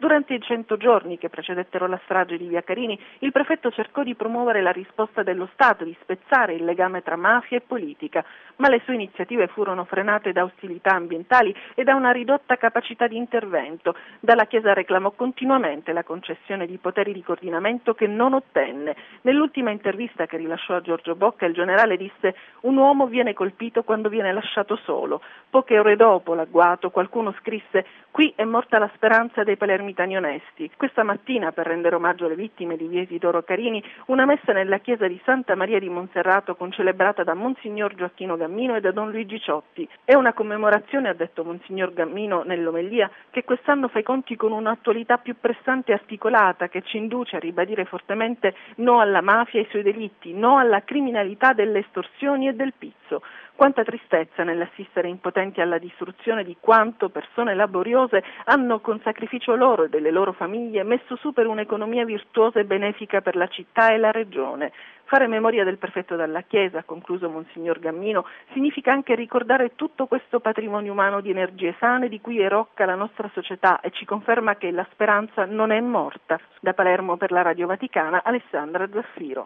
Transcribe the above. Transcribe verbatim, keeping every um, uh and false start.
Durante i cento giorni che precedettero la strage di Via Carini, il prefetto cercò di promuovere la risposta dello Stato, di spezzare il legame tra mafia e politica, ma le sue iniziative furono frenate da ostilità ambientali e da una ridotta capacità di intervento. Dalla Chiesa reclamò continuamente la concessione di poteri di coordinamento che non ottenne. Nell'ultima intervista che rilasciò a Giorgio Bocca, il generale disse: «Un uomo viene colpito quando viene lasciato solo». Poche ore dopo l'agguato qualcuno scrisse: «Qui è morta la speranza dei palermitani onesti». Questa mattina, per rendere omaggio alle vittime di Via Isidoro Carini, una messa nella chiesa di Santa Maria di Monserrato concelebrata da Monsignor Gioacchino Gammino e da Don Luigi Ciotti. È una commemorazione, ha detto Monsignor Gammino nell'omelia, che quest'anno fa i conti con un'attualità più pressante e articolata, che ci induce a ribadire fortemente no alla mafia e ai suoi delitti, no alla criminalità delle estorsioni e del pizzo. Quanta tristezza nell'assistere impotenti alla distruzione di quanto persone laboriose hanno con sacrificio loro e delle loro famiglie messo su per un'economia virtuosa e benefica per la città e la regione. Fare memoria del prefetto dalla Chiesa, ha concluso Monsignor Gammino, significa anche ricordare tutto questo patrimonio umano di energie sane di cui è rocca la nostra società e ci conferma che la speranza non è morta. Da Palermo per la Radio Vaticana, Alessandra Zaffiro.